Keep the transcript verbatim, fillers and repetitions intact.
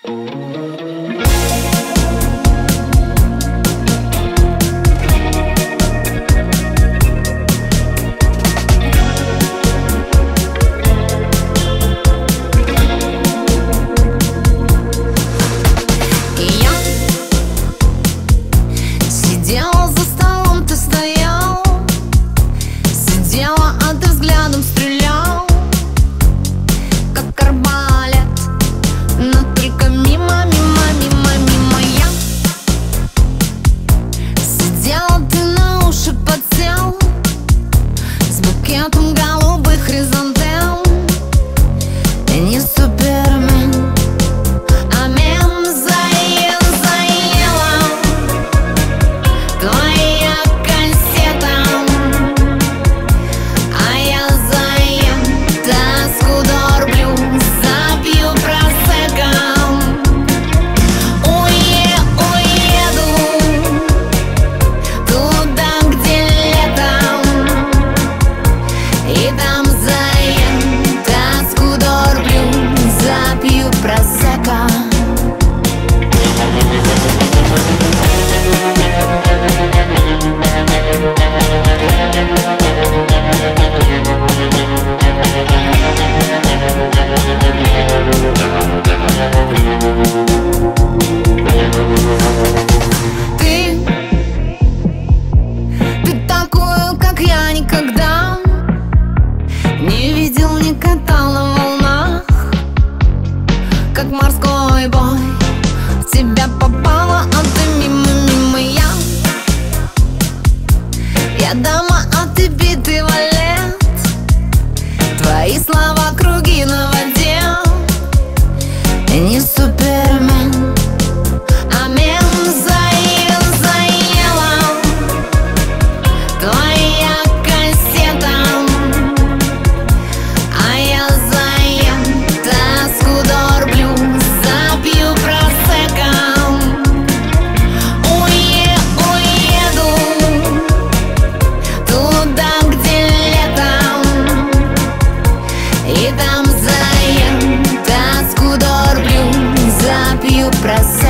Морской бой в тебя попала, а ты мимо, мимо я. Я дама, а ты битый валет. Твои слова круги на воде. Не супермен, а мен заел, заела твоя кассета. А я заем, тоску дорблю, запью просека. Уе, уеду туда, где летом, и там заем, тоску дорблю, запью просека.